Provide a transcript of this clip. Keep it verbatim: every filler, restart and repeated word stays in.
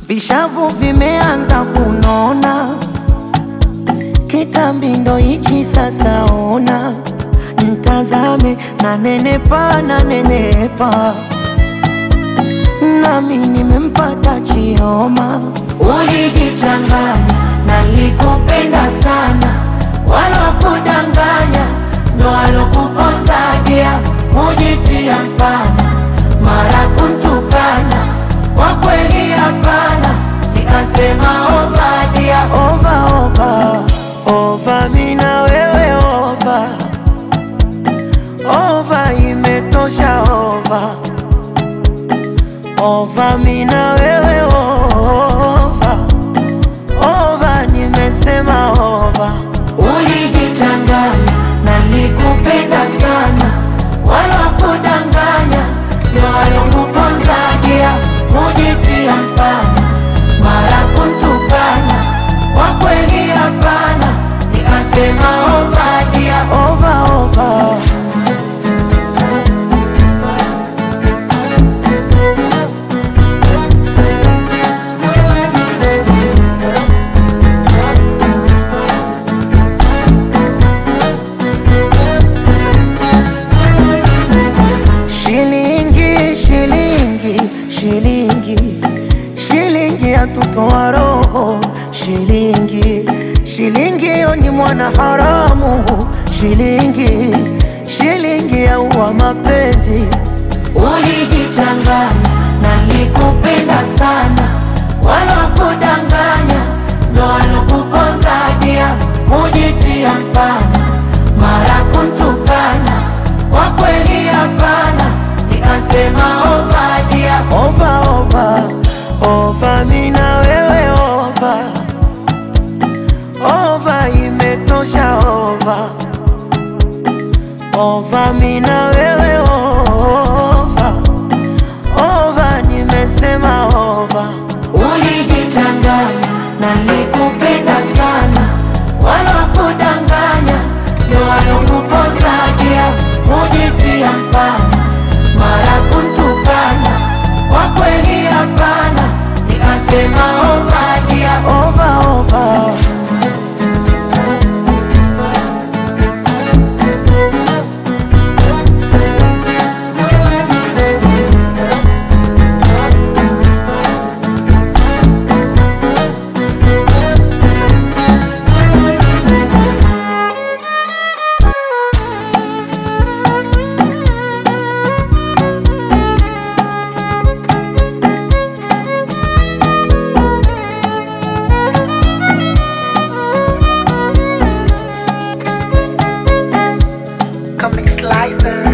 vishavu vimeanza kunona, kitambi ndo hichi sasa ona, ntazame na nenepa na nenepa, nami nimempata Chioma. Ulijichanganya na likupenda sana, walokudanganya ndo walokuponzadia, mujitia mfana mara kuntukana, kwa kweli hapana, nikasema ova dia, ova ova ova, mina wewe ova ova, imetosha ova ova, mina wewe ova ova, nimesema ova. Ulijichanganya na likupenda sana, walokudanganya ndo walokuponzadia, mujitia mfana mara kuntukana, kwa kweli hapana, nikasema ova dia, ova ova. Shilingi, shilingi yatutoa roho, shilingi, shilingi yo ni mwana haramu, shilingi, shilingi ya uwa mapenzi. Ulijichanganya na likupenda sana, walokudanganya ndo walokuponzadia, mujitia mfana mara kuntukana, kwa kweli hapana, nikasema ova dia, ova ova ova, mina wewe ova ova, imetosha ova ova, mina wewe ova ova, nimesema ova. Ulijichanganya na likupenda sana, walokudanganya ndo walokuponzadia, mujitia mfana mara kuntukana, kwa kweli hapana, nikasema ova dia, ova ova. Comic Slicer.